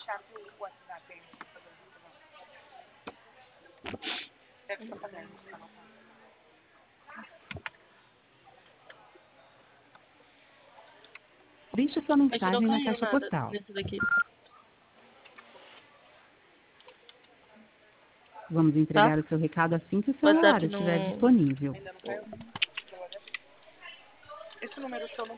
Deixe sua Aqui não mensagem na caiu caixa nada postal. nesse daqui. Vamos entregar o seu recado assim que o seu WhatsApp horário estiver não... disponível. Esse número seu não